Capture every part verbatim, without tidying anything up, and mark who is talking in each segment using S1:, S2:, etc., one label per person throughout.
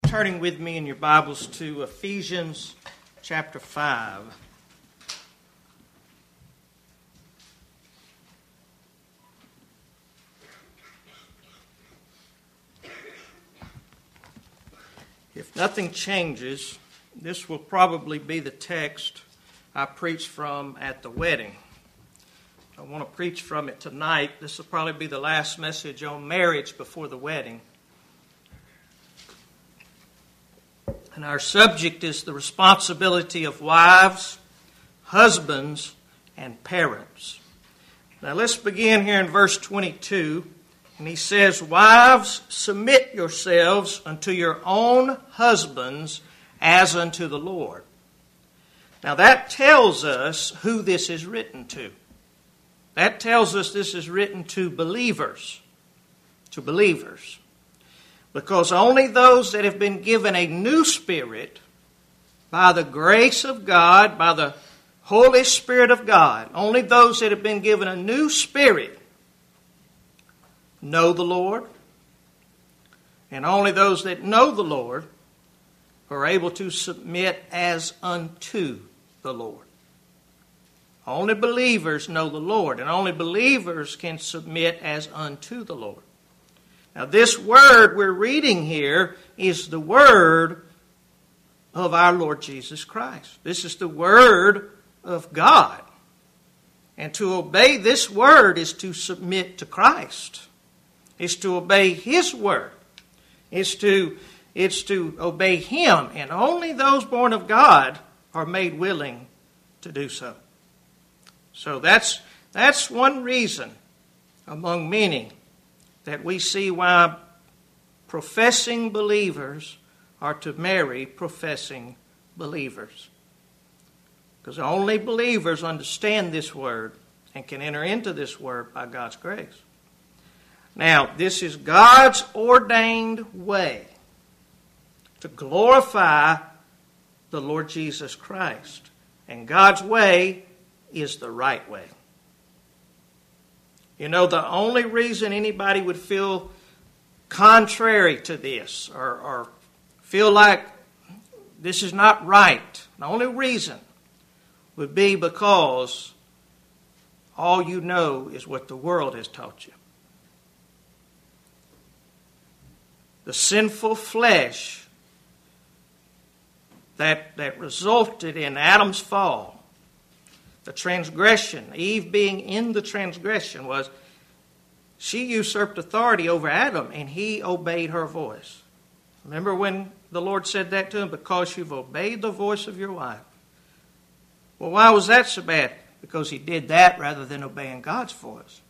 S1: turning with me in your Bibles to Ephesians chapter five. If nothing changes, this will probably be the text I preach from at the wedding. I want to preach from it tonight. This will probably be the last message on marriage before the wedding. And our subject is the responsibility of wives, husbands, and parents. Now let's begin here in verse twenty-two. And he says, "Wives, submit yourselves unto your own husbands as unto the Lord." Now that tells us who this is written to. That tells us this is written to believers. To believers. Because only those that have been given a new spirit by the grace of God, by the Holy Spirit of God, only those that have been given a new spirit know the Lord. And only those that know the Lord are able to submit as unto the Lord. Only believers know the Lord, and only believers can submit as unto the Lord. Now this word we're reading here is the word of our Lord Jesus Christ. This is the word of God. And to obey this word is to submit to Christ. It's to obey His word. It's to, it's to obey Him. And only those born of God are made willing to do so. So that's, that's one reason among many that we see why professing believers are to marry professing believers. Because only believers understand this word and can enter into this word by God's grace. Now, this is God's ordained way to glorify the Lord Jesus Christ. And God's way is the right way. You know, the only reason anybody would feel contrary to this or, or feel like this is not right, the only reason would be because all you know is what the world has taught you. The sinful flesh that, that resulted in Adam's fall, the transgression, Eve being in the transgression, was she usurped authority over Adam and he obeyed her voice. Remember when the Lord said that to him? Because you've obeyed the voice of your wife. Well, why was that so bad? Because he did that rather than obeying God's voice.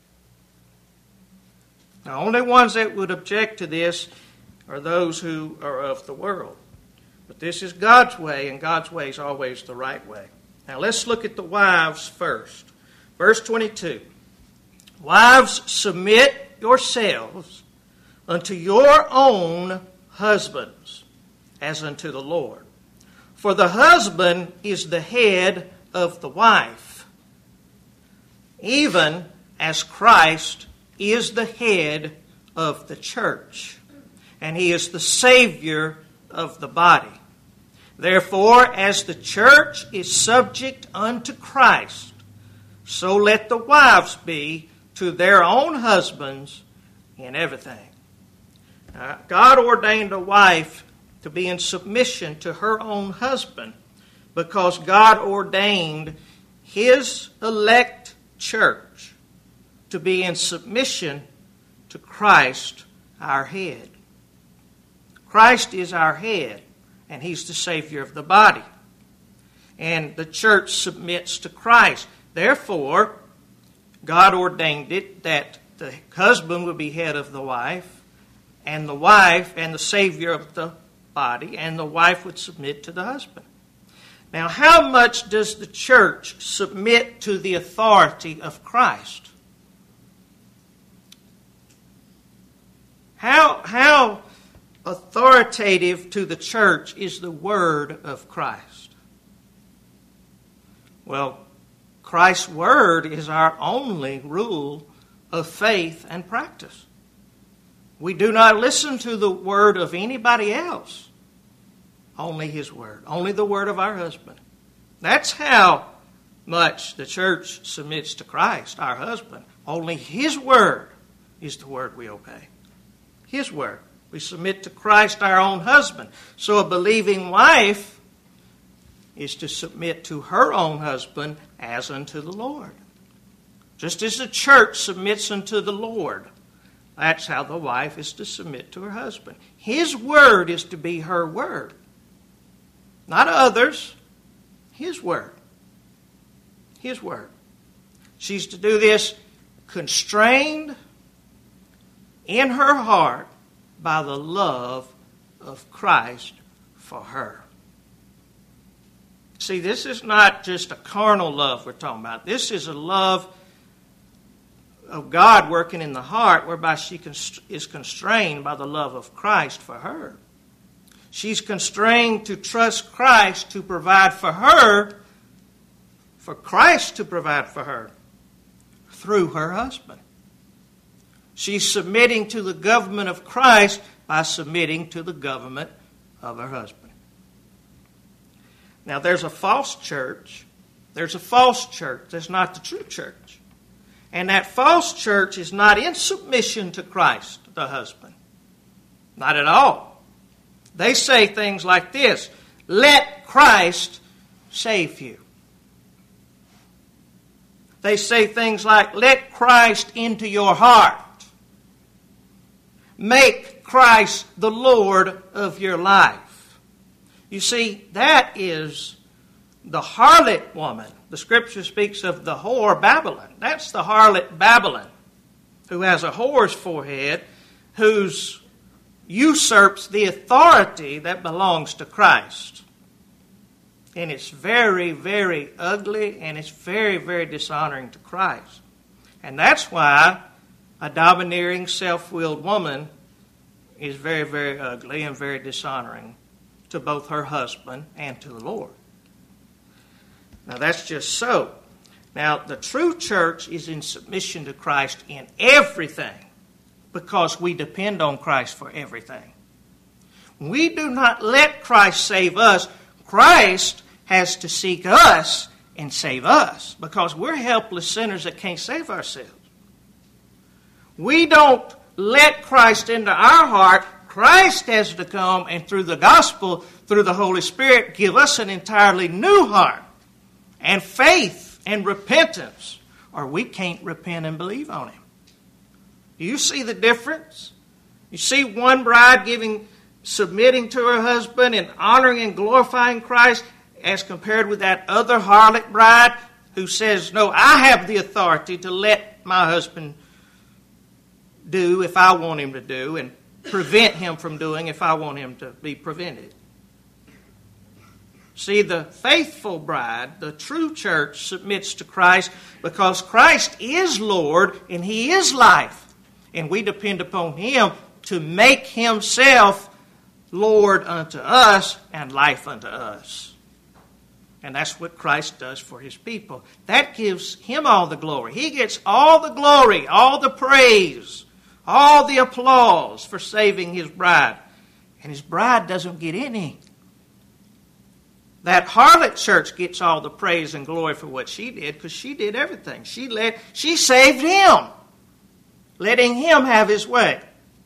S1: The only ones that would object to this are those who are of the world. But this is God's way, and God's way is always the right way. Now let's look at the wives first. Verse twenty-two. "Wives, submit yourselves unto your own husbands, as unto the Lord. For the husband is the head of the wife, even as Christ is the head of the church. And He is the Savior of the body. Therefore, as the church is subject unto Christ, so let the wives be to their own husbands in everything." Uh, God ordained a wife to be in submission to her own husband because God ordained His elect church to be in submission to Christ, our head. Christ is our head, and He's the Savior of the body. And the church submits to Christ. Therefore, God ordained it that the husband would be head of the wife, and the wife and the Savior of the body, and the wife would submit to the husband. Now, how much does the church submit to the authority of Christ? How, how authoritative to the church is the word of Christ? Well, Christ's word is our only rule of faith and practice. We do not listen to the word of anybody else. Only His Word. Only the Word of our husband. That's how much the church submits to Christ, our husband. Only His Word is the Word we obey. His Word. We submit to Christ, our own husband. So a believing wife is to submit to her own husband as unto the Lord. Just as the church submits unto the Lord, that's how the wife is to submit to her husband. His word is to be her word. Not others. His word. His word. She's to do this constrained in her heart by the love of Christ for her. See, this is not just a carnal love we're talking about. This is a love of God working in the heart whereby she is constrained by the love of Christ for her. She's constrained to trust Christ to provide for her, for Christ to provide for her through her husband. She's submitting to the government of Christ by submitting to the government of her husband. Now, there's a false church. There's a false church. That's not the true church. And that false church is not in submission to Christ, the husband. Not at all. They say things like this: let Christ save you. They say things like, let Christ into your heart. Make Christ the Lord of your life. You see, that is the harlot woman. The Scripture speaks of the whore Babylon. That's the harlot Babylon, who has a whore's forehead, who usurps the authority that belongs to Christ. And it's very, very ugly, and it's very, very dishonoring to Christ. And that's why a domineering, self-willed woman is very, very ugly and very dishonoring to both her husband and to the Lord. Now, that's just so. Now, the true church is in submission to Christ in everything because we depend on Christ for everything. We do not let Christ save us. Christ has to seek us and save us because we're helpless sinners that can't save ourselves. We don't let Christ into our heart. Christ has to come and through the gospel, through the Holy Spirit, give us an entirely new heart and faith and repentance, or we can't repent and believe on Him. Do you see the difference? You see one bride giving, submitting to her husband and honoring and glorifying Christ as compared with that other harlot bride who says, no, I have the authority to let my husband do if I want him to do and prevent him from doing if I want him to be prevented. See, the faithful bride, the true church, submits to Christ because Christ is Lord and He is life. And we depend upon Him to make Himself Lord unto us and life unto us. And that's what Christ does for His people. That gives Him all the glory. He gets all the glory, all the praise, all the applause for saving His bride. And His bride doesn't get any. That harlot church gets all the praise and glory for what she did because she did everything. She led, she saved him, letting him have his way.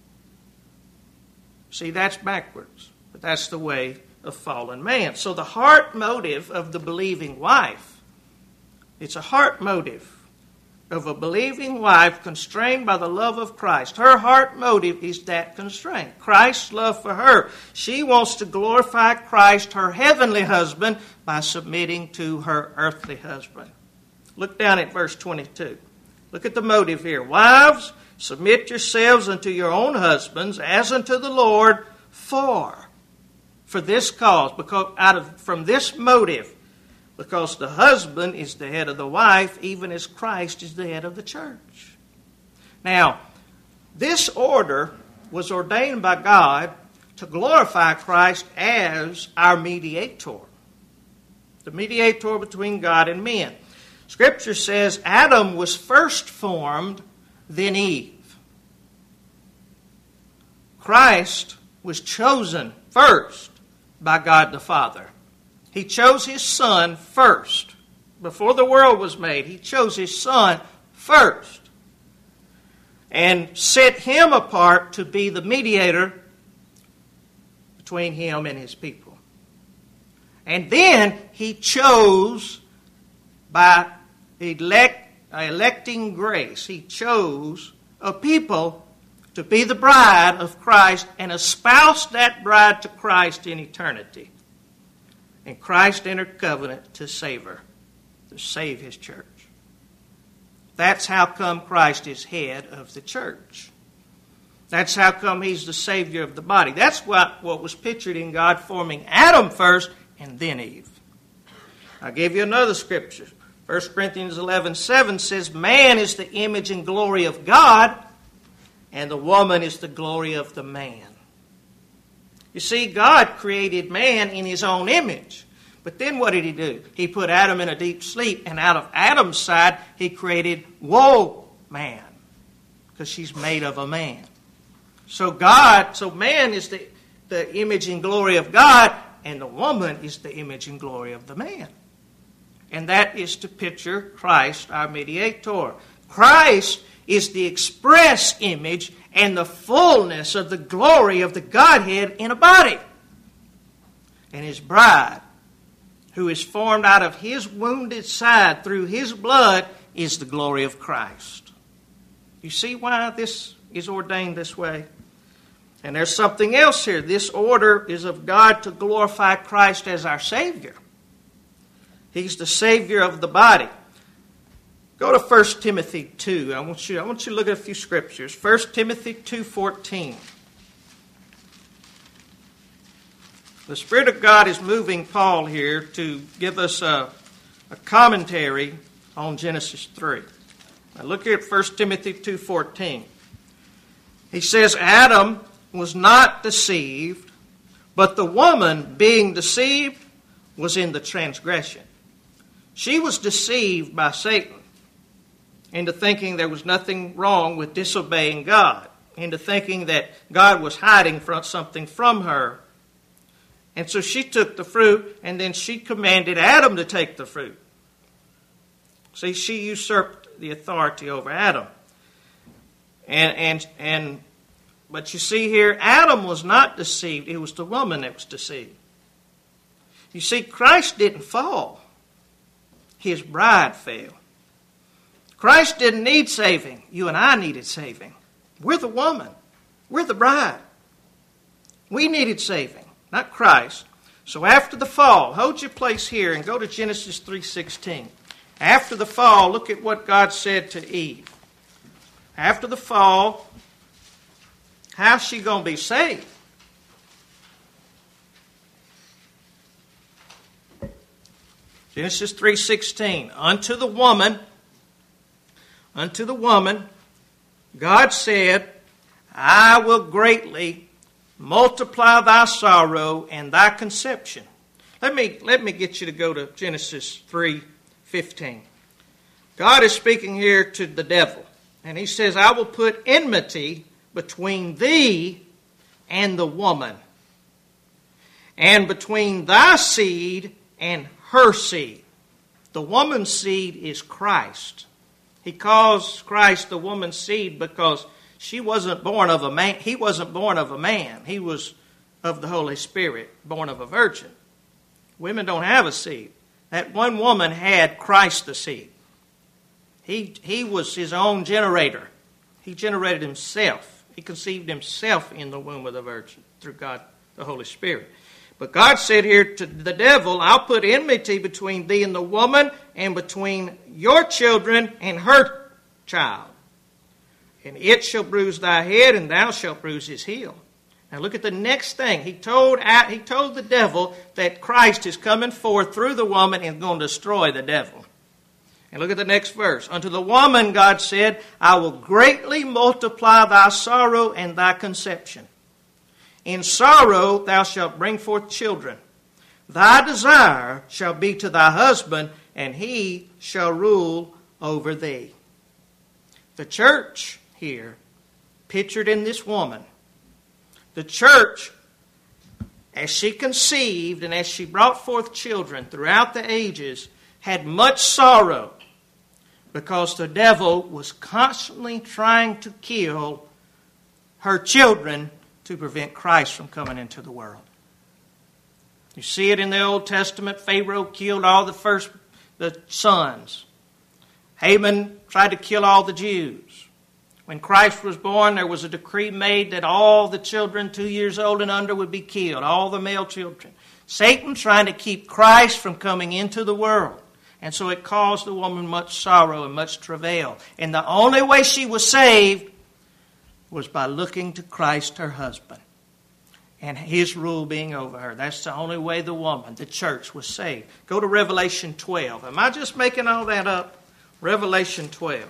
S1: See, that's backwards, but that's the way of fallen man. So the heart motive of the believing wife, it's a heart motive of a believing wife constrained by the love of Christ. Her heart motive is that constraint. Christ's love for her. She wants to glorify Christ, her heavenly husband, by submitting to her earthly husband. Look down at verse twenty-two. Look at the motive here. Wives, submit yourselves unto your own husbands as unto the Lord, for, for this cause, because out of from this motive, because the husband is the head of the wife, even as Christ is the head of the church. Now, this order was ordained by God to glorify Christ as our mediator. The mediator between God and men. Scripture says Adam was first formed, then Eve. Christ was chosen first, by God the Father. He chose His Son first. Before the world was made, He chose His Son first and set Him apart to be the mediator between Him and His people. And then He chose by elect, electing grace, He chose a people to be the bride of Christ and espouse that bride to Christ in eternity. And Christ entered covenant to save her, to save His church. That's how come Christ is head of the church. That's how come He's the Savior of the body. That's what, what was pictured in God forming Adam first and then Eve. I'll give you another scripture. First Corinthians eleven seven says, man is the image and glory of God, and the woman is the glory of the man. You see, God created man in His own image. But then what did He do? He put Adam in a deep sleep, and out of Adam's side, He created woe man, because she's made of a man. So God, so man is the, the image and glory of God, and the woman is the image and glory of the man. And that is to picture Christ, our mediator. Christ is the express image and the fullness of the glory of the Godhead in a body. And His bride, who is formed out of His wounded side through His blood, is the glory of Christ. You see why this is ordained this way? And there's something else here. This order is of God to glorify Christ as our Savior. He's the Savior of the body. Go to First Timothy two. I want you, I want you to look at a few scriptures. First Timothy two fourteen. The Spirit of God is moving Paul here to give us a, a commentary on Genesis three. Now look here at First Timothy two fourteen. He says, Adam was not deceived, but the woman, being deceived, was in the transgression. She was deceived by Satan into thinking there was nothing wrong with disobeying God, into thinking that God was hiding from something from her. And so she took the fruit, and then she commanded Adam to take the fruit. See, she usurped the authority over Adam. And and and but you see here, Adam was not deceived. It was the woman that was deceived. You see, Christ didn't fall. His bride fell. Christ didn't need saving. You and I needed saving. We're the woman. We're the bride. We needed saving, not Christ. So after the fall, hold your place here and go to Genesis three sixteen. After the fall, look at what God said to Eve. After the fall, how's she going to be saved? Genesis three sixteen. Unto the woman, unto the woman, God said, I will greatly multiply thy sorrow and thy conception. Let me, let me get you to go to Genesis three fifteen. God is speaking here to the devil. And He says, I will put enmity between thee and the woman, and between thy seed and her seed. The woman's seed is Christ. He calls Christ the woman's seed because she wasn't born of a man. He wasn't born of a man. He was of the Holy Spirit, born of a virgin. Women don't have a seed. That one woman had Christ the seed. He, he was his own generator. He generated himself. He conceived himself in the womb of the virgin through God, the Holy Spirit. But God said here to the devil, I'll put enmity between thee and the woman, and between your children and her child. And it shall bruise thy head, and thou shalt bruise his heel. Now look at the next thing. He told, he told the devil that Christ is coming forth through the woman and going to destroy the devil. And look at the next verse. Unto the woman, God said, I will greatly multiply thy sorrow and thy conception. In sorrow thou shalt bring forth children. Thy desire shall be to thy husband, and he shall rule over thee. The church here, pictured in this woman, the church as she conceived and as she brought forth children throughout the ages, had much sorrow, because the devil was constantly trying to kill her children to prevent Christ from coming into the world. You see it in the Old Testament. Pharaoh killed all the first the sons. Haman tried to kill all the Jews. When Christ was born, there was a decree made that all the children two years old and under would be killed, all the male children. Satan trying to keep Christ from coming into the world. And so it caused the woman much sorrow and much travail. And the only way she was saved was by looking to Christ, her husband, and his rule being over her. That's the only way the woman, the church, was saved. Go to Revelation twelve. Am I just making all that up? Revelation twelve.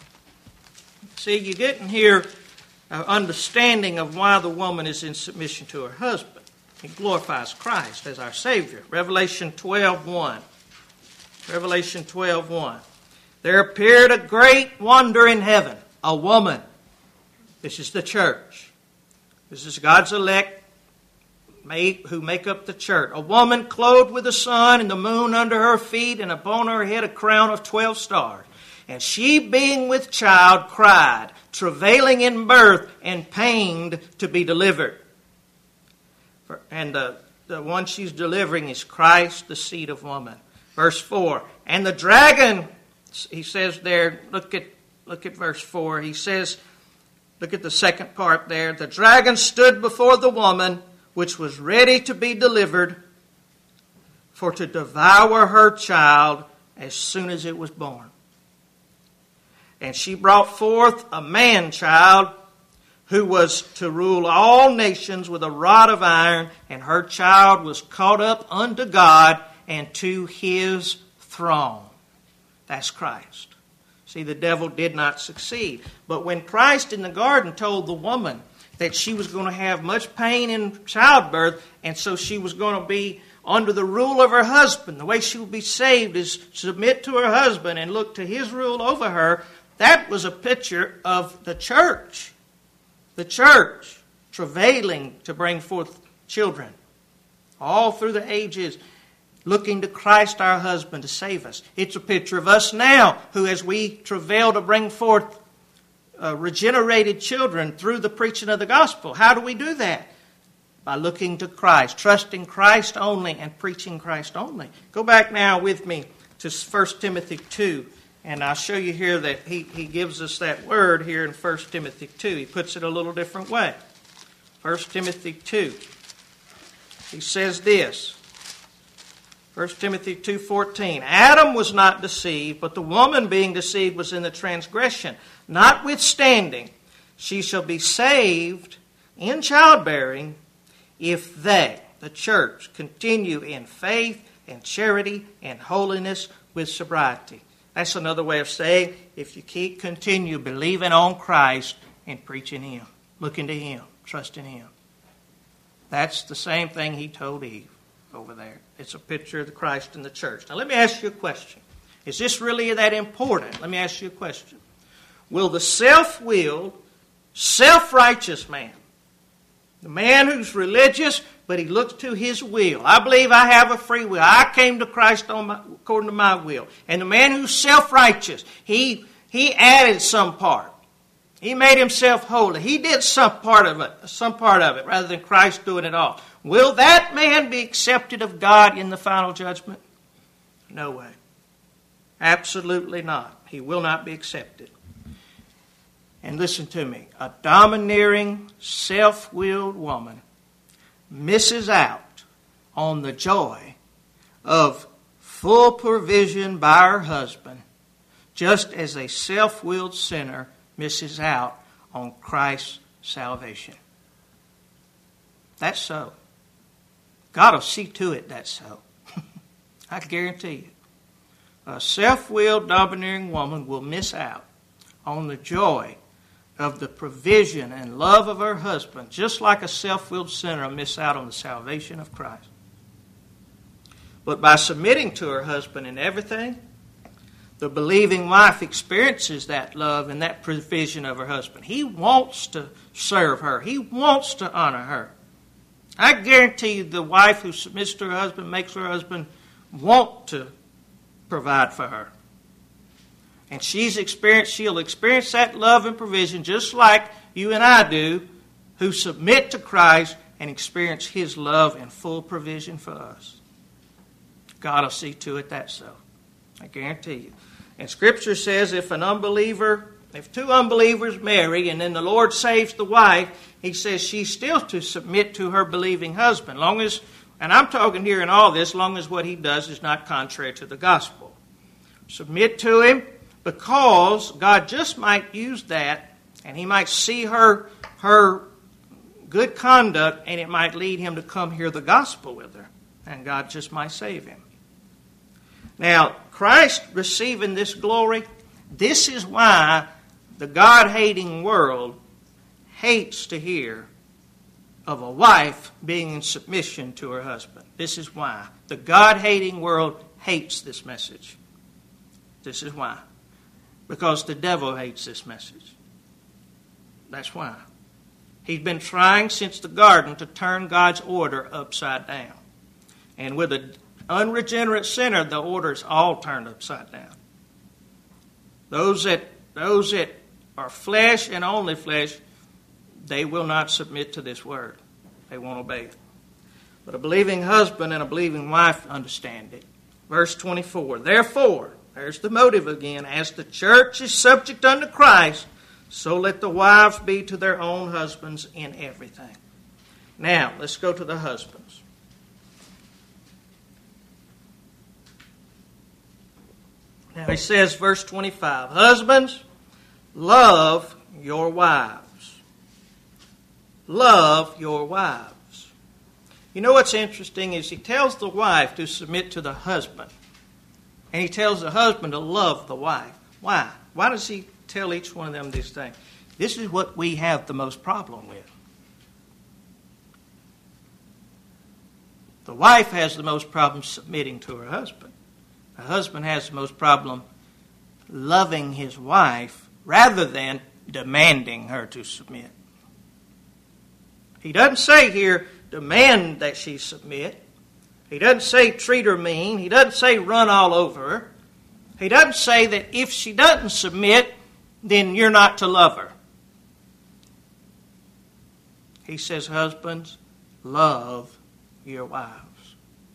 S1: See, you're getting here an understanding of why the woman is in submission to her husband. It glorifies Christ as our Savior. Revelation twelve one. Revelation twelve one. There appeared a great wonder in heaven, a woman. This is the church. This is God's elect who make up the church. A woman clothed with the sun and the moon under her feet, and upon her head a crown of twelve stars. And she, being with child, cried, travailing in birth and pained to be delivered. And the, the one she's delivering is Christ, the seed of woman. Verse four. And the dragon, he says there, look at, look at verse four. He says, look at the second part there. The dragon stood before the woman, which was ready to be delivered, for to devour her child as soon as it was born. And she brought forth a man-child who was to rule all nations with a rod of iron, and her child was caught up unto God and to his throne. That's Christ. See, the devil did not succeed. But when Christ in the garden told the woman that she was going to have much pain in childbirth, and so she was going to be under the rule of her husband, the way she would be saved is submit to her husband and look to his rule over her. That was a picture of the church. The church travailing to bring forth children all through the ages, looking to Christ our husband to save us. It's a picture of us now, who as we travail to bring forth uh, regenerated children through the preaching of the gospel. How do we do that? By looking to Christ, trusting Christ only and preaching Christ only. Go back now with me to First Timothy two, and I'll show you here that he, he gives us that word here in First Timothy two. He puts it a little different way. First Timothy two. He says this. First Timothy two fourteen. Adam was not deceived, but the woman being deceived was in the transgression. Notwithstanding, she shall be saved in childbearing if they, the church, continue in faith and charity and holiness with sobriety. That's another way of saying, if you keep continue believing on Christ and preaching Him, looking to Him, trusting Him. That's the same thing He told Eve over there. It's a picture of the Christ in the church. Now let me ask you a question. Is this really that important? Let me ask you a question. Will the self-willed, self-righteous man, the man who's religious, but he looks to his will. I believe I have a free will. I came to Christ on my, according to my will. And the man who's self-righteous, he, he added some part. He made himself holy. He did some part of it, some part of it, rather than Christ doing it all. Will that man be accepted of God in the final judgment? No way. Absolutely not. He will not be accepted. And listen to me, a domineering, self-willed woman misses out on the joy of full provision by her husband, just as a self-willed sinner misses out on Christ's salvation. That's so. God will see to it that's so. I guarantee you. A self-willed, domineering woman will miss out on the joy of the provision and love of her husband, just like a self-willed sinner will miss out on the salvation of Christ. But by submitting to her husband in everything, the believing wife experiences that love and that provision of her husband. He wants to serve her. He wants to honor her. I guarantee you the wife who submits to her husband makes her husband want to provide for her. And she's experienced, she'll experience that love and provision just like you and I do, who submit to Christ and experience His love and full provision for us. God will see to it that's so. I guarantee you. And Scripture says if an unbeliever, if two unbelievers marry and then the Lord saves the wife, He says she's still to submit to her believing husband. Long as, and I'm talking here in all this, long as what he does is not contrary to the gospel. Submit to him because God just might use that and He might see her, her good conduct and it might lead him to come hear the gospel with her. And God just might save him. Now, Christ receiving this glory, this is why the God-hating world hates to hear of a wife being in submission to her husband. This is why. The God-hating world hates this message. This is why. Because the devil hates this message. That's why. He's been trying since the garden to turn God's order upside down. And with an unregenerate sinner, the order is all turned upside down. Those that, those that are flesh and only flesh, they will not submit to this word. They won't obey it. But a believing husband and a believing wife understand it. Verse twenty-four, therefore, there's the motive again, as the church is subject unto Christ, so let the wives be to their own husbands in everything. Now, let's go to the husbands. Now he says, verse twenty-five, husbands, love your wives. Love your wives. You know what's interesting is he tells the wife to submit to the husband. And he tells the husband to love the wife. Why? Why does he tell each one of them this thing? This is what we have the most problem with. The wife has the most problem submitting to her husband. The husband has the most problem loving his wife rather than demanding her to submit. He doesn't say here, demand that she submit. He doesn't say treat her mean. He doesn't say run all over her. He doesn't say that if she doesn't submit, then you're not to love her. He says, husbands, love your wives.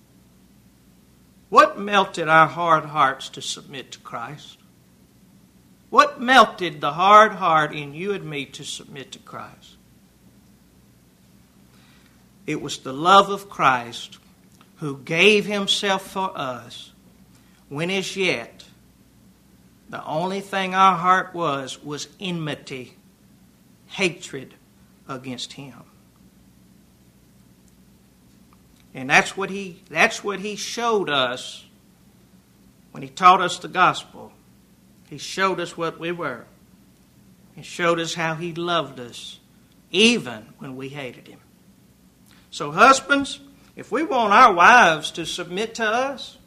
S1: What melted our hard hearts to submit to Christ? What melted the hard heart in you and me to submit to Christ? It was the love of Christ who gave Himself for us when as yet the only thing our heart was was enmity, hatred against Him. And that's what he that's what he showed us when He taught us the gospel. He showed us what we were. He showed us how He loved us even when we hated Him. So husbands, if we want our wives to submit to us,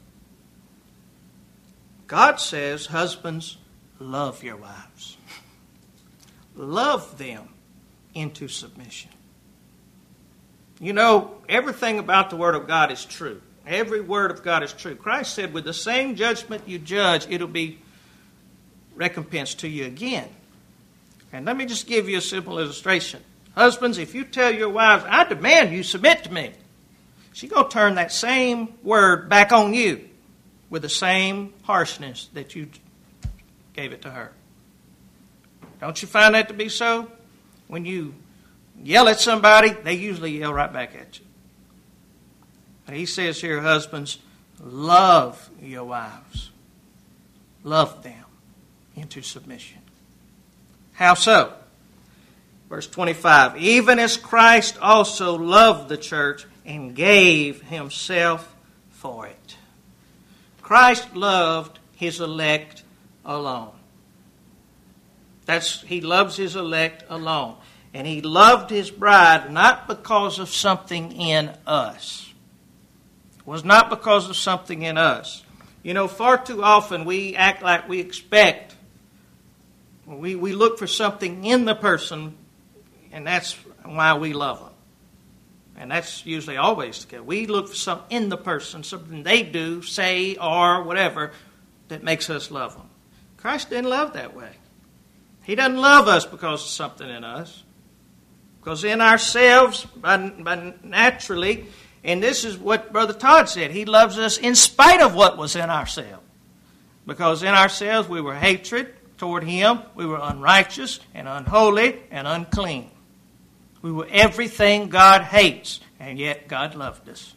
S1: God says, husbands, love your wives. Love them into submission. You know, everything about the Word of God is true. Every word of God is true. Christ said, with the same judgment you judge, it'll be recompensed to you again. And let me just give you a simple illustration. Husbands, if you tell your wives, I demand you submit to me, she's going to turn that same word back on you with the same harshness that you gave it to her. Don't you find that to be so? When you yell at somebody, they usually yell right back at you. But he says here, husbands, love your wives. Love them into submission. How so? Verse twenty-five, even as Christ also loved the church and gave Himself for it. Christ loved His elect alone. That's, He loves His elect alone. And He loved His bride not because of something in us. It was not because of something in us. You know, far too often we act like we expect, we, we look for something in the person, and that's why we love them. And that's usually always the case. We look for something in the person, something they do, say, or whatever, that makes us love them. Christ didn't love that way. He doesn't love us because of something in us. Because in ourselves, by, by naturally, and this is what Brother Todd said, He loves us in spite of what was in ourselves. Because in ourselves we were hatred toward Him, we were unrighteous and unholy and unclean. We were everything God hates, and yet God loved us.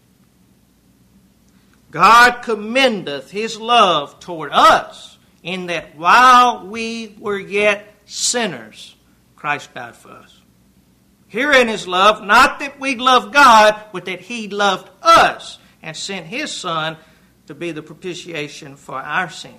S1: God commendeth His love toward us in that while we were yet sinners, Christ died for us. Herein is love, not that we love God, but that He loved us and sent His Son to be the propitiation for our sins.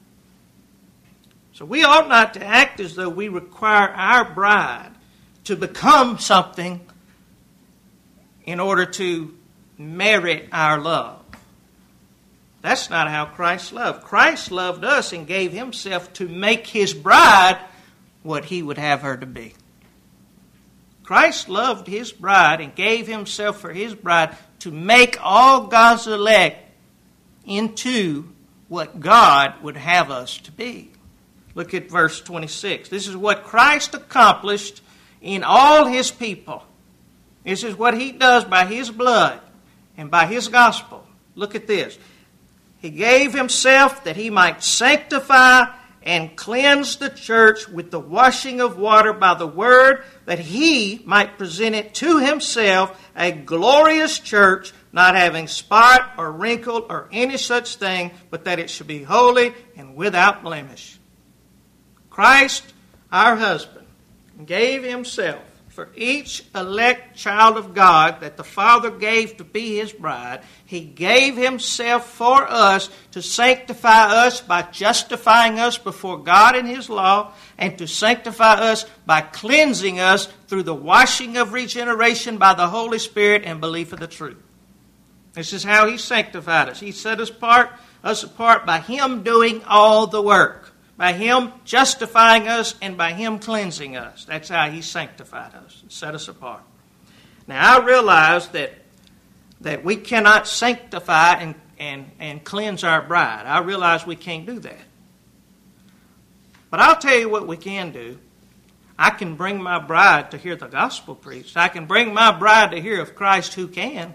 S1: So we ought not to act as though we require our bride to become something in order to merit our love. That's not how Christ loved. Christ loved us and gave Himself to make His bride what He would have her to be. Christ loved His bride and gave Himself for His bride to make all God's elect into what God would have us to be. Look at verse twenty-six. This is what Christ accomplished in all His people. This is what He does by His blood and by His gospel. Look at this. He gave Himself that He might sanctify and cleanse the church with the washing of water by the word, that He might present it to Himself a glorious church, not having spot or wrinkle or any such thing, but that it should be holy and without blemish. Christ, our husband, gave Himself for each elect child of God that the Father gave to be His bride. He gave Himself for us to sanctify us by justifying us before God in His law, and to sanctify us by cleansing us through the washing of regeneration by the Holy Spirit and belief of the truth. This is how He sanctified us. He set us apart, us apart by Him doing all the work. By Him justifying us and by Him cleansing us. That's how He sanctified us and set us apart. Now I realize that, that we cannot sanctify and, and, and cleanse our bride. I realize we can't do that. But I'll tell you what we can do. I can bring my bride to hear the gospel preached. I can bring my bride to hear of Christ who can.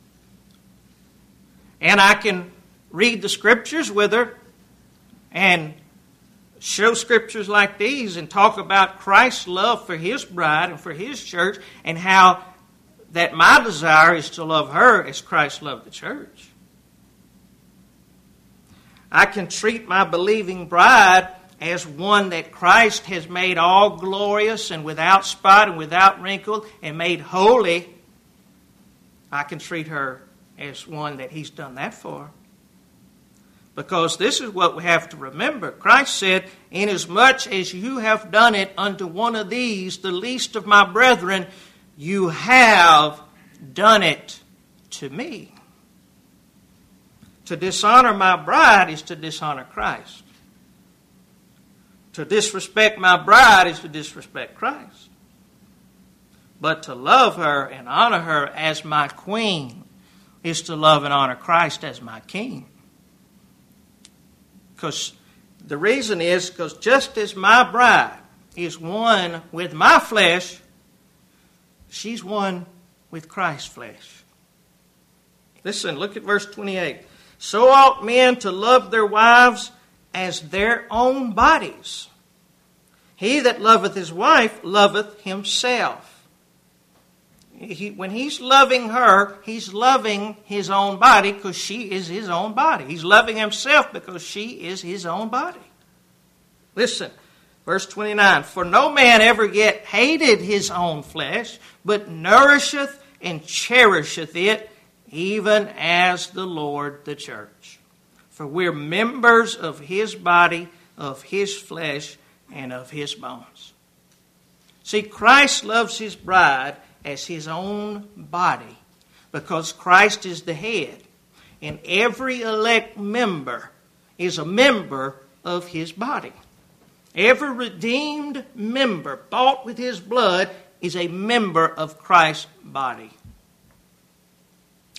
S1: And I can read the scriptures with her and show scriptures like these and talk about Christ's love for His bride and for His church, and how that my desire is to love her as Christ loved the church. I can treat my believing bride as one that Christ has made all glorious and without spot and without wrinkle and made holy. I can treat her as one that He's done that for. Because this is what we have to remember. Christ said, inasmuch as you have done it unto one of these, the least of my brethren, you have done it to me. To dishonor my bride is to dishonor Christ. To disrespect my bride is to disrespect Christ. But to love her and honor her as my queen is to love and honor Christ as my king. Because the reason is because just as my bride is one with my flesh, she's one with Christ's flesh. Listen, look at verse twenty-eight. So ought men to love their wives as their own bodies. He that loveth his wife loveth himself. He, when he's loving her, he's loving his own body because she is his own body. He's loving himself because she is his own body. Listen, verse twenty-nine. For no man ever yet hated his own flesh, but nourisheth and cherisheth it, even as the Lord the church. For we're members of His body, of His flesh, and of His bones. See, Christ loves His bride as His own body, because Christ is the head, and every elect member is a member of His body. Every redeemed member bought with His blood is a member of Christ's body.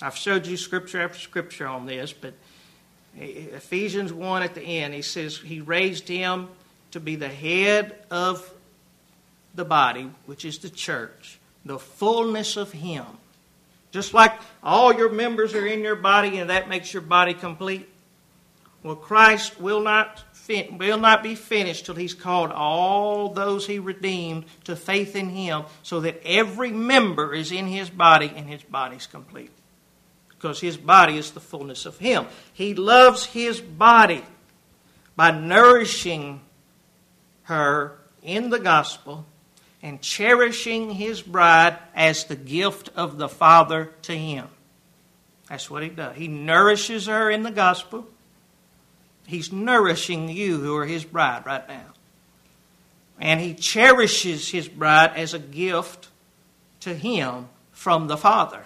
S1: I've showed you scripture after scripture on this, but Ephesians one at the end, he says he raised him to be the head of the body, which is the church, the fullness of him. Just like all your members are in your body and that makes your body complete. Well, Christ will not fin- will not be finished till he's called all those he redeemed to faith in him, so that every member is in his body and his body's complete. Because his body is the fullness of him. He loves his body by nourishing her in the gospel and cherishing his bride as the gift of the Father to him. That's what he does. He nourishes her in the gospel. He's nourishing you who are his bride right now. And he cherishes his bride as a gift to him from the Father.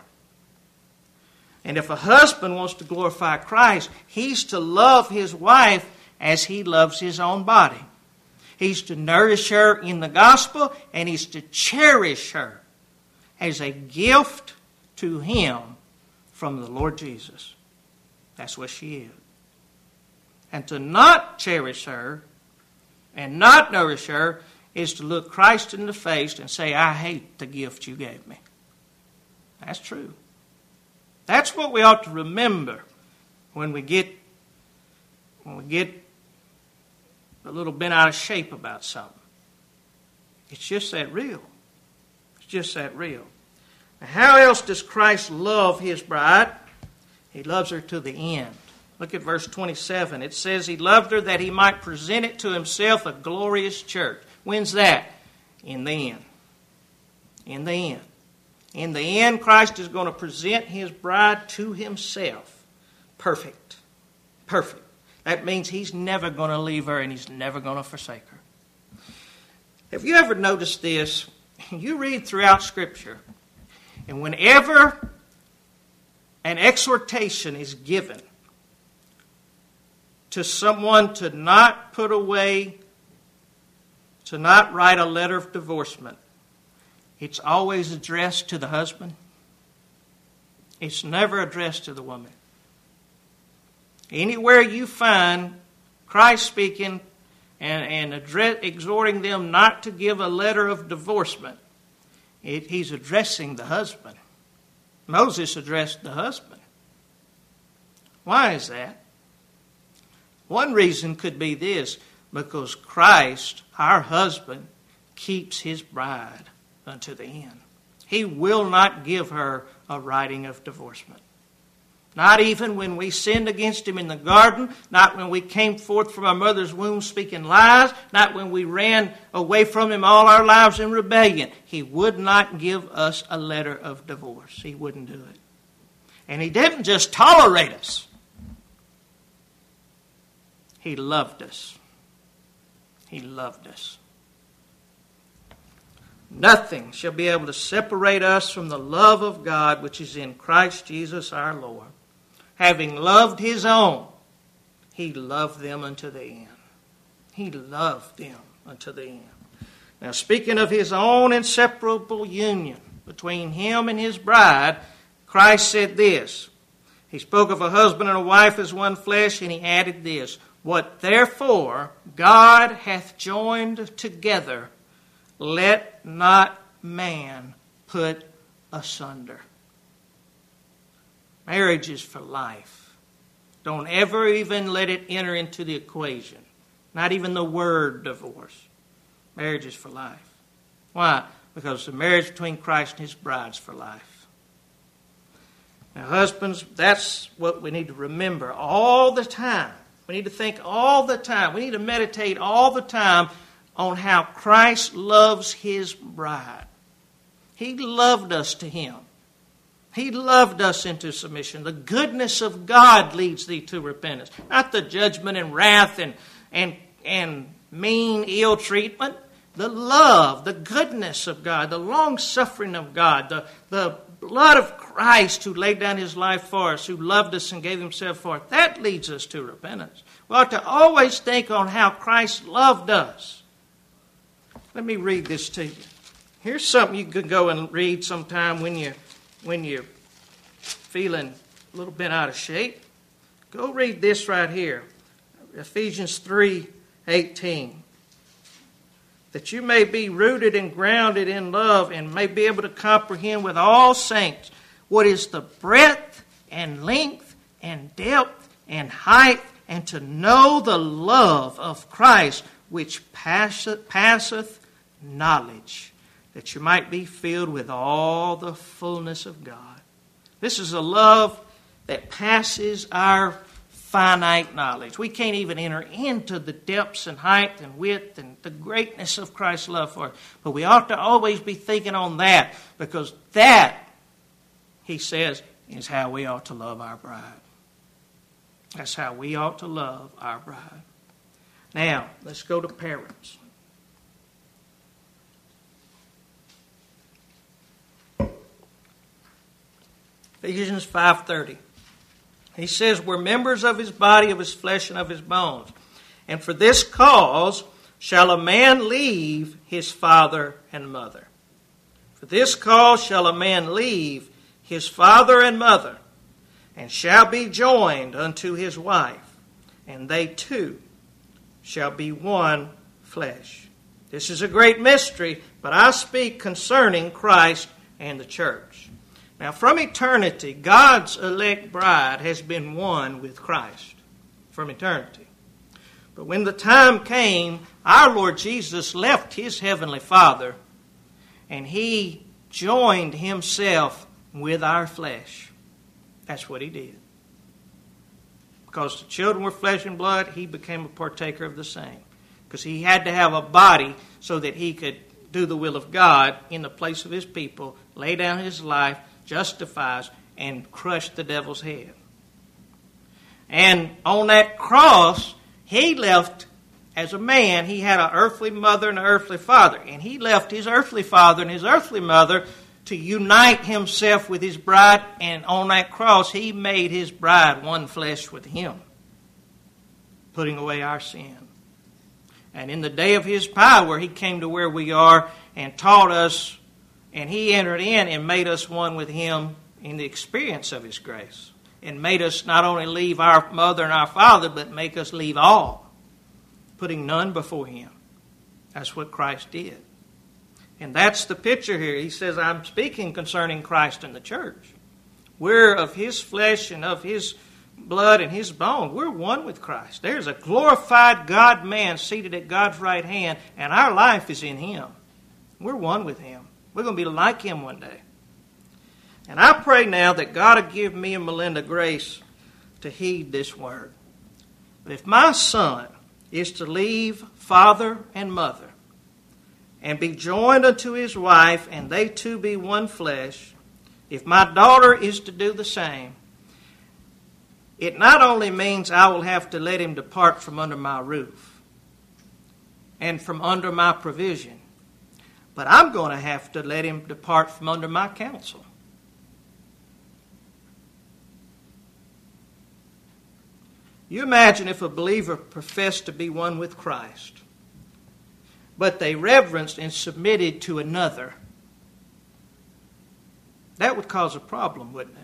S1: And if a husband wants to glorify Christ, he's to love his wife as he loves his own body. He's to nourish her in the gospel, and he's to cherish her as a gift to him from the Lord Jesus. That's what she is. And to not cherish her and not nourish her is to look Christ in the face and say, I hate the gift you gave me. That's true. That's what we ought to remember when we get when we get a little bent out of shape about something. It's just that real. It's just that real. Now, how else does Christ love his bride? He loves her to the end. Look at verse twenty-seven. It says he loved her that he might present it to himself a glorious church. When's that? In the end. In the end. In the end, Christ is going to present his bride to himself. Perfect. Perfect. That means he's never going to leave her and he's never going to forsake her. Have you ever noticed this? You read throughout Scripture, and whenever an exhortation is given to someone to not put away, to not write a letter of divorcement, it's always addressed to the husband. It's never addressed to the woman. Anywhere you find Christ speaking and, and address, exhorting them not to give a letter of divorcement, it, he's addressing the husband. Moses addressed the husband. Why is that? One reason could be this: because Christ, our husband, keeps his bride unto the end. He will not give her a writing of divorcement. Not even when we sinned against him in the garden, not when we came forth from our mother's womb speaking lies, not when we ran away from him all our lives in rebellion. He would not give us a letter of divorce. He wouldn't do it. And he didn't just tolerate us. He loved us. He loved us. Nothing shall be able to separate us from the love of God which is in Christ Jesus our Lord. Having loved his own, he loved them unto the end. He loved them unto the end. Now, speaking of his own inseparable union between him and his bride, Christ said this. He spoke of a husband and a wife as one flesh, and he added this: what therefore God hath joined together, let not man put asunder. Marriage is for life. Don't ever even let it enter into the equation. Not even the word divorce. Marriage is for life. Why? Because the marriage between Christ and his bride is for life. Now, husbands, that's what we need to remember all the time. We need to think all the time. We need to meditate all the time on how Christ loves his bride. He loved us to him. He loved us into submission. The goodness of God leads thee to repentance. Not the judgment and wrath and, and, and mean, ill treatment. The love, the goodness of God, the long-suffering of God, the, the blood of Christ who laid down his life for us, who loved us and gave himself for us. That leads us to repentance. We ought to always think on how Christ loved us. Let me read this to you. Here's something you could go and read sometime when you when you feeling a little bit out of shape, go read this right here, Ephesians three eighteen. That you may be rooted and grounded in love and may be able to comprehend with all saints what is the breadth and length and depth and height, and to know the love of Christ which passeth, passeth knowledge, that you might be filled with all the fullness of God. This is a love that passes our finite knowledge. We can't even enter into the depths and height and width and the greatness of Christ's love for us. But we ought to always be thinking on that, because that, he says, is how we ought to love our bride. That's how we ought to love our bride. Now, let's go to parents. Ephesians five thirty. He says, we're members of his body, of his flesh, and of his bones. And for this cause shall a man leave his father and mother. For this cause shall a man leave his father and mother, and shall be joined unto his wife, and they two shall be one flesh. This is a great mystery, but I speak concerning Christ and the church. Now, from eternity, God's elect bride has been one with Christ. From eternity. But when the time came, our Lord Jesus left his heavenly Father, and he joined himself with our flesh. That's what he did. Because the children were flesh and blood, he became a partaker of the same. Because he had to have a body so that he could do the will of God in the place of his people, lay down his life, justifies, and crush the devil's head. And on that cross, he left, as a man, he had an earthly mother and an earthly father. And he left his earthly father and his earthly mother to unite himself with his bride. And on that cross, he made his bride one flesh with him, putting away our sin. And in the day of his power, he came to where we are and taught us. And he entered in and made us one with him in the experience of his grace. And made us not only leave our mother and our father, but make us leave all, putting none before him. That's what Christ did. And that's the picture here. He says, I'm speaking concerning Christ and the church. We're of his flesh and of his blood and his bone. We're one with Christ. There's a glorified God-man seated at God's right hand, and our life is in him. We're one with him. We're going to be like him one day. And I pray now that God will give me and Melinda grace to heed this word. But if my son is to leave father and mother and be joined unto his wife, and they two be one flesh, if my daughter is to do the same, it not only means I will have to let him depart from under my roof and from under my provision, but I'm going to have to let him depart from under my counsel. You imagine if a believer professed to be one with Christ, but they reverenced and submitted to another. That would cause a problem, wouldn't it?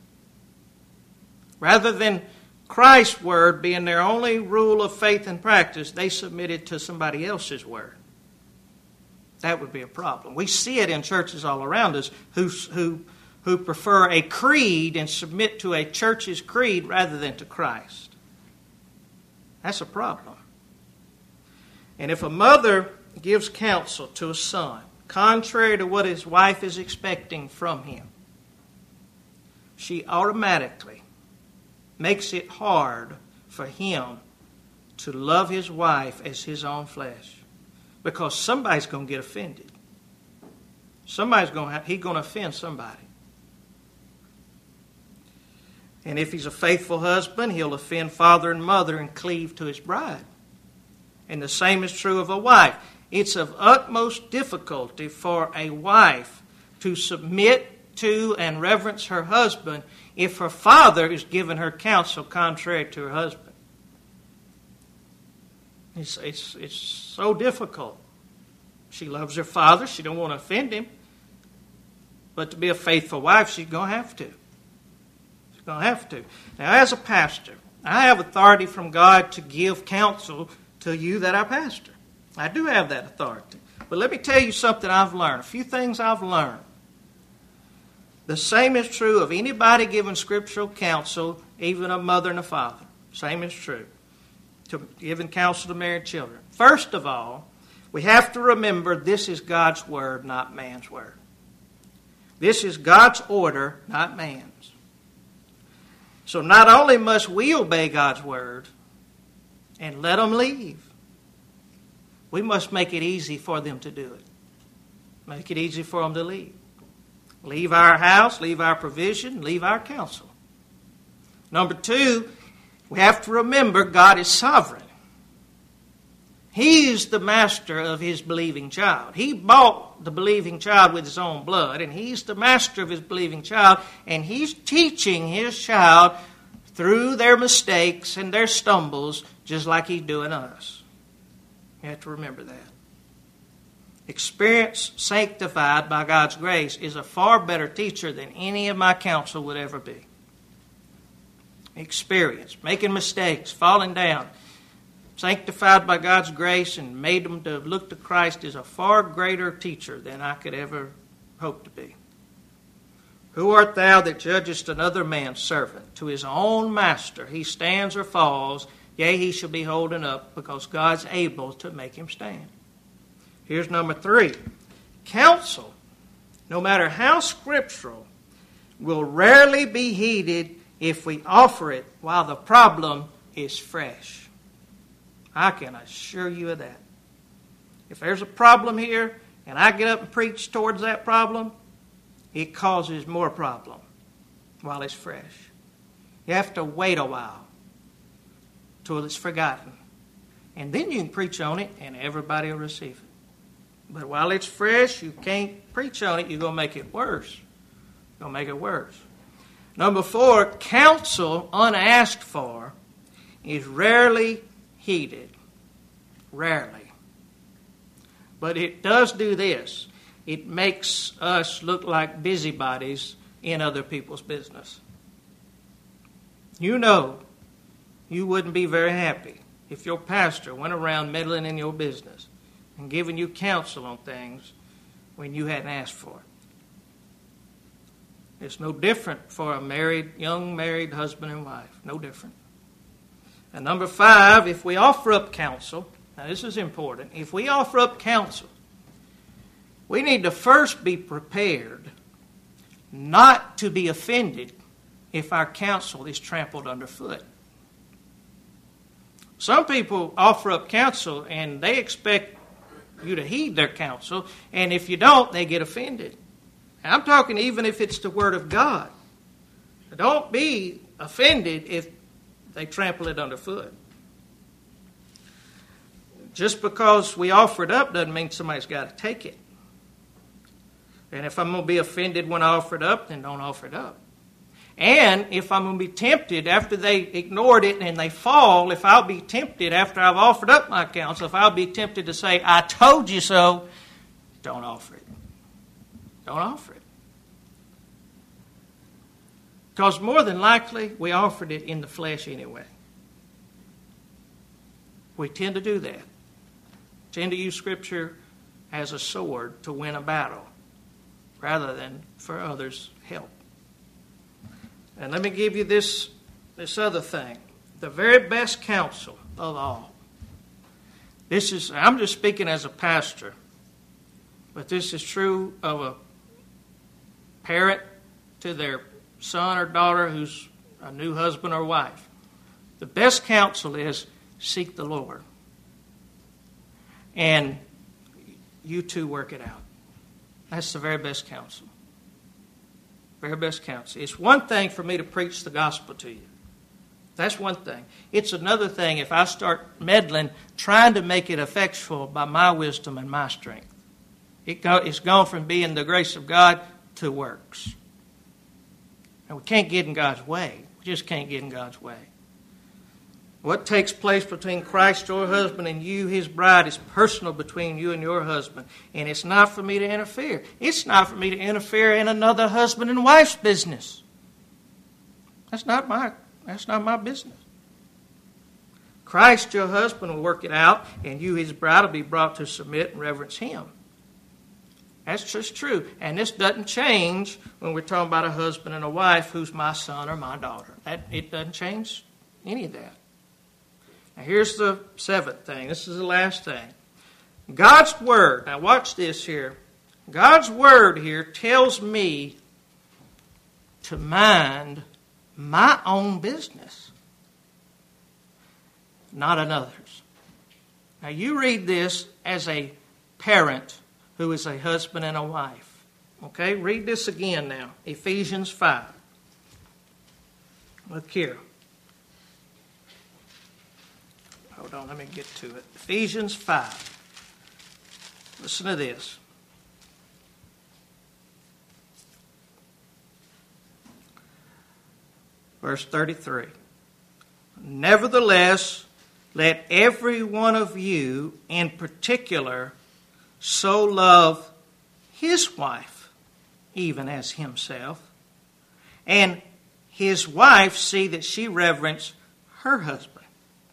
S1: Rather than Christ's word being their only rule of faith and practice, they submitted to somebody else's word. That would be a problem. We see it in churches all around us who, who, who prefer a creed and submit to a church's creed rather than to Christ. That's a problem. And if a mother gives counsel to a son, contrary to what his wife is expecting from him, she automatically makes it hard for him to love his wife as his own flesh. Because somebody's going to get offended. Somebody's going to have, he's going to offend somebody. And if he's a faithful husband, he'll offend father and mother and cleave to his bride. And the same is true of a wife. It's of utmost difficulty for a wife to submit to and reverence her husband if her father is giving her counsel contrary to her husband. It's, it's, it's so difficult. She loves her father. She don't want to offend him. But to be a faithful wife, she's going to have to. You're going to have to. Now, as a pastor, I have authority from God to give counsel to you that I pastor. I do have that authority. But let me tell you something I've learned, a few things I've learned. The same is true of anybody giving scriptural counsel, even a mother and a father. Same is true. To giving counsel to married children. First of all, we have to remember this is God's word, not man's word. This is God's order, not man's. So not only must we obey God's word and let them leave, we must make it easy for them to do it. Make it easy for them to leave. Leave our house, leave our provision, leave our counsel. Number two, we have to remember God is sovereign. He is the master of his believing child. He bought the believing child with his own blood, and he's the master of his believing child, and he's teaching his child through their mistakes and their stumbles, just like he's doing us. You have to remember that. Experience sanctified by God's grace is a far better teacher than any of my counsel would ever be. Experience, making mistakes, falling down, sanctified by God's grace and made them to look to Christ is a far greater teacher than I could ever hope to be. Who art thou that judgest another man's servant? To his own master he stands or falls, yea, he shall be holding up, because God's able to make him stand. Here's number three. Counsel, no matter how scriptural, will rarely be heeded if we offer it while the problem is fresh. I can assure you of that. If there's a problem here and I get up and preach towards that problem, it causes more problem while it's fresh. You have to wait a while till it's forgotten. And then you can preach on it and everybody will receive it. But while it's fresh, you can't preach on it. You're going to make it worse. You're going to make it worse. Number four, counsel unasked for is rarely heeded. Rarely. But it does do this. It makes us look like busybodies in other people's business. You know you wouldn't be very happy if your pastor went around meddling in your business and giving you counsel on things when you hadn't asked for it. It's no different for a married, young married husband and wife. No different. And number five, if we offer up counsel, now this is important, if we offer up counsel, we need to first be prepared not to be offended if our counsel is trampled underfoot. Some people offer up counsel and they expect you to heed their counsel, and if you don't, they get offended. And I'm talking even if it's the Word of God. Don't be offended if they trample it underfoot. Just because we offer it up doesn't mean somebody's got to take it. And if I'm going to be offended when I offer it up, then don't offer it up. And if I'm going to be tempted after they ignored it and they fall, if I'll be tempted after I've offered up my counsel, if I'll be tempted to say, I told you so, don't offer it. Don't offer it. Because more than likely, we offered it in the flesh anyway. We tend to do that. Tend to use Scripture as a sword to win a battle rather than for others' help. And let me give you this, this other thing. The very best counsel of all. This is, I'm just speaking as a pastor, but this is true of a parent to their son or daughter who's a new husband or wife. The best counsel is seek the Lord. And you two work it out. That's the very best counsel. Very best counsel. It's one thing for me to preach the gospel to you. That's one thing. It's another thing if I start meddling, trying to make it effectual by my wisdom and my strength. It go, it's gone from being the grace of God to works. And we can't get in God's way. We just can't get in God's way. What takes place between Christ, your husband, and you, his bride, is personal between you and your husband. And it's not for me to interfere. It's not for me to interfere in another husband and wife's business. That's not my, that's not my business. Christ, your husband, will work it out, and you, his bride, will be brought to submit and reverence him. That's just true. And this doesn't change when we're talking about a husband and a wife who's my son or my daughter. That, it doesn't change any of that. Now here's the seventh thing. This is the last thing. God's Word, now watch this here. God's Word here tells me to mind my own business, not another's. Now you read this as a parent who is a husband and a wife. Okay, read this again now. Ephesians five. Look here. Hold on, let me get to it. Ephesians five. Listen to this. Verse thirty-three. Nevertheless, let every one of you in particular so love his wife, even as himself, and his wife see that she reverence her husband.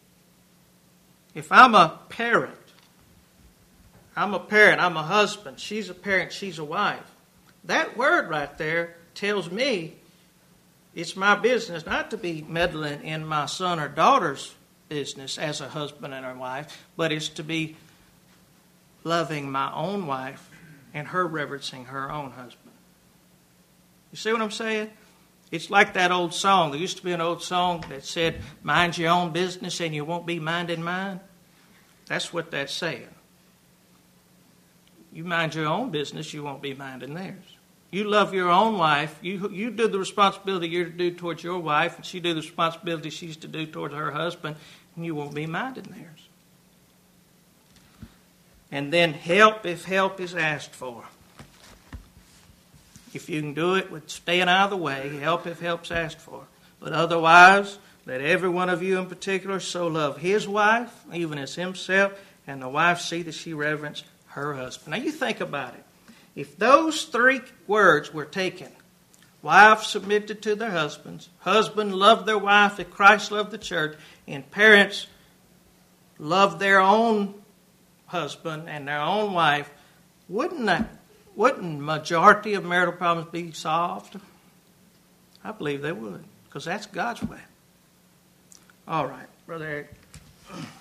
S1: If I'm a parent, I'm a parent, I'm a husband, she's a parent, she's a wife. That word right there tells me it's my business not to be meddling in my son or daughter's business as a husband and a wife, but it's to be loving my own wife and her reverencing her own husband. You see what I'm saying? It's like that old song. There used to be an old song that said, mind your own business and you won't be minding mine. That's what that's saying. You mind your own business, you won't be minding theirs. You love your own wife. You you do the responsibility you're to do towards your wife, and she do the responsibility she's to do towards her husband, and you won't be minding theirs. And then help if help is asked for. If you can do it with staying out of the way, help if help's asked for. But otherwise, let every one of you in particular so love his wife, even as himself, and the wife see that she reverence her husband. Now you think about it. If those three words were taken, wife submitted to their husbands, husband loved their wife as Christ loved the church, and parents loved their own husband and their own wife, wouldn't that, wouldn't majority of marital problems be solved? I believe they would, because that's God's way. All right, Brother Eric.